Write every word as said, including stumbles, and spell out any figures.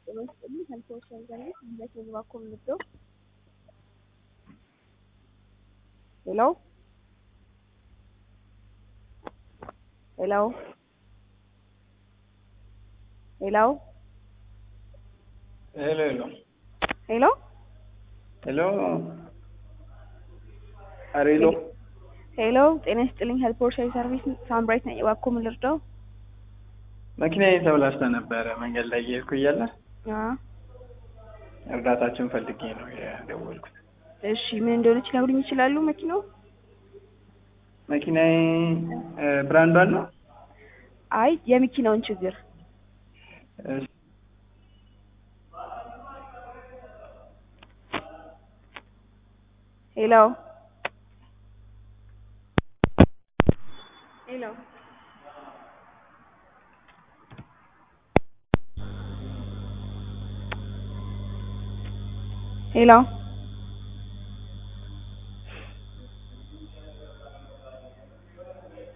Ini kan social service bisa sebuah komunitas. Hello? Hello? Hello? Hello, hello. Hello? Hello. Arilo. Hello? ጤና ይስጥልኝ ሄልፕ ሶሻል ሰርቪስ ሳምብራይት ነኝ። እባክዎ ምን ልርዳው? መኪናዬ ተበላሽታ ነበረ መንገድ ላይ እየሄድኩ እያለ አዎ። እርዳታችሁን ፈልጌ ነው የደወልኩት። እሺ ምን እንደሆነች ሊነግሩኝ ይችላሉ? መኪናው መኪናዬ ብራንዷን ነው? አይ የመኪናውን ችግር። እሺ። ሄሎ ሄሎ ሄሎ